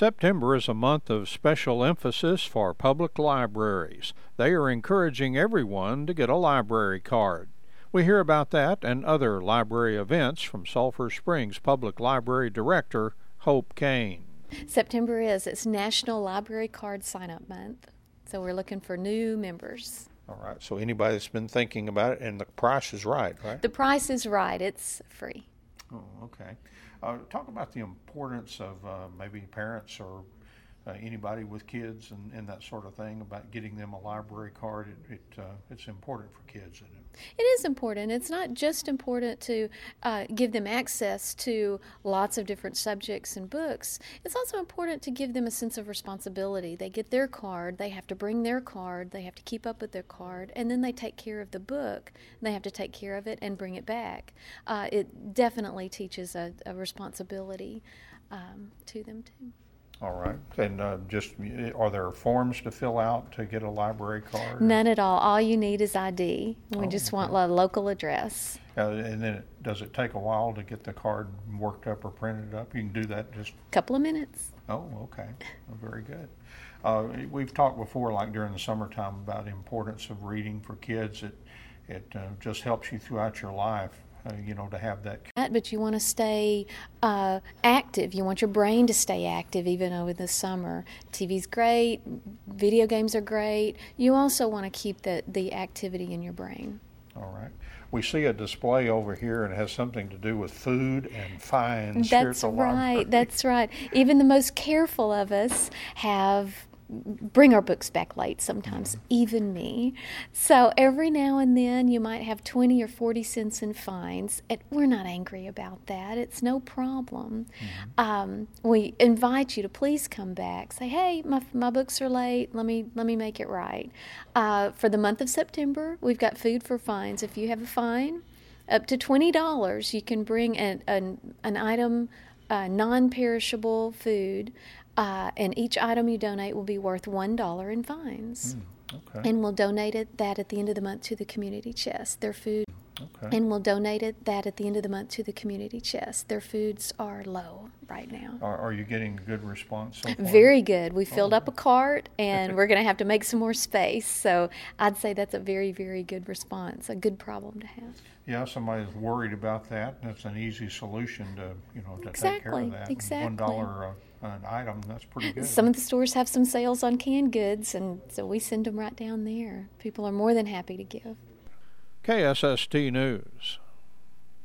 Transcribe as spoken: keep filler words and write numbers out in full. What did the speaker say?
September is a month of special emphasis for public libraries. They are encouraging everyone to get a library card. We hear about that and other library events from Sulphur Springs Public Library Director Hope Kane. September is, it's National Library Card Sign-Up Month, so we're looking for new members. All right, so anybody that's been thinking about it, and the price is right, right? The price is right, it's free. Oh, okay. Uh, talk about the importance of uh, maybe parents or uh, anybody with kids and, and that sort of thing about getting them a library card. It, it uh, it's important for kids, isn't it? It is important. It's not just important to uh, give them access to lots of different subjects and books. It's also important to give them a sense of responsibility. They get their card, they have to bring their card, they have to keep up with their card, and then they take care of the book. They have to take care of it and bring it back. Uh, it definitely teaches a, a responsibility um, to them too. All right. And uh, just, are there forms to fill out to get a library card? None at all. All you need is I D. We Oh, just okay. want a local address. Uh, and then it, does it take a while to get the card worked up or printed up? You can do that just... Couple of minutes. Oh, okay. Well, very good. Uh, we've talked before, like during the summertime, about the importance of reading for kids. It, it uh, just helps you throughout your life. Uh, you know, to have that. But you want to stay uh, active. You want your brain to stay active even over the summer. T V's great. Video games are great. You also want to keep the, the activity in your brain. All right. We see a display over here, and it has something to do with food and fines. That's right. That's right. Even the most careful of us have bring our books back late sometimes, mm-hmm. even me. So every now and then you might have twenty or forty cents in fines, and we're not angry about that. It's no problem. Mm-hmm. Um, we invite you to please come back. Say, hey, my my books are late. Let me let me make it right. Uh, for the month of September, we've got food for fines. If you have a fine, up to twenty dollars, you can bring an, an, an item, uh, non-perishable food, Uh, and each item you donate will be worth one dollar in fines. Mm, okay. And we'll donate it, that at the end of the month to the community chest. Their food. Okay. And we'll donate it, that at the end of the month to the community chest. Their foods are low right now. Are, are you getting a good response so far? Very good. We filled oh. up a cart, and we're going to have to make some more space. So I'd say that's a very, very good response, a good problem to have. Yeah, somebody's worried about that. That's an easy solution to, you know, to exactly, take care of that. Exactly. One dollar uh, an item, that's pretty good. Some of the stores have some sales on canned goods, and so we send them right down there. People are more than happy to give. K S S T News.